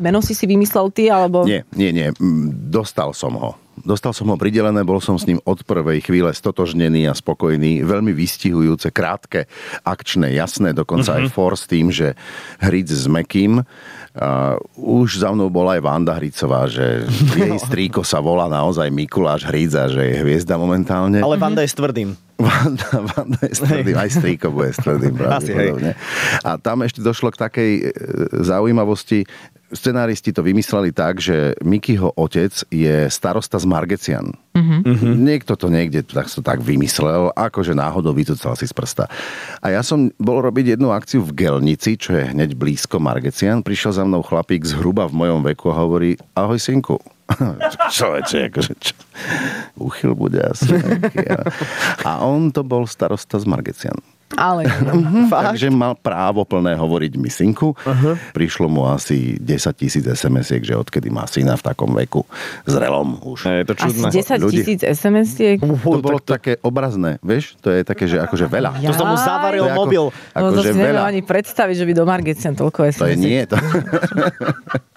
meno si vymyslel ty, alebo... Nie. Dostal som ho pridelené, bol som s ním od prvej chvíle stotožnený a spokojný. Veľmi vystihujúce, krátke, akčné, jasné, dokonca aj force tým, že Hric s Mekým. Už za mnou bola aj Vanda Hricová, že jej strýko sa volá naozaj Mikuláš Hric a že je hviezda momentálne. Ale Vanda je s tvrdým. Vanda je s tvrdým, aj strýko bude s tvrdým. Pravdepodobne. A tam ešte došlo k takej zaujímavosti. Scenáristi to vymysleli tak, že Mikyho otec je starosta z Margecian. Niekto to niekde tak vymyslel, akože náhodou vycúcal si z prsta. A ja som bol robiť jednu akciu v Gelnici, čo je hneď blízko Margecian. Prišiel za mnou chlapík zhruba v mojom veku a hovorí: ahoj synku. Človeče, akože uchyl bude asi nejaký. A on to bol starosta z Margecian. Ale takže mal právo plné hovoriť misinku. Prišlo mu asi 10 000 SMS-iek, že odkedy má syna v takom veku, zrelom už. Je to čudné. Asi 10 000 SMS-iek? To bolo také obrazné, vieš? To je také, že akože veľa. To sa mu zavaril mobil. Akože to si neviem veľa. ani predstaviť, že by do Margecian toľko SMS-iek. To je nie.